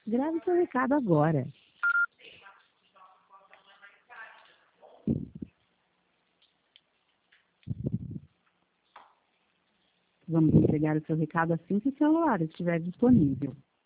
Grave seu recado agora. Vamos entregar o seu recado assim que o celular estiver disponível.